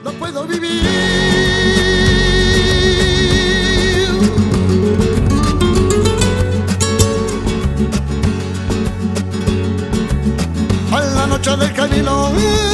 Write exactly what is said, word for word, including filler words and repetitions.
no puedo vivir. A la noche del camino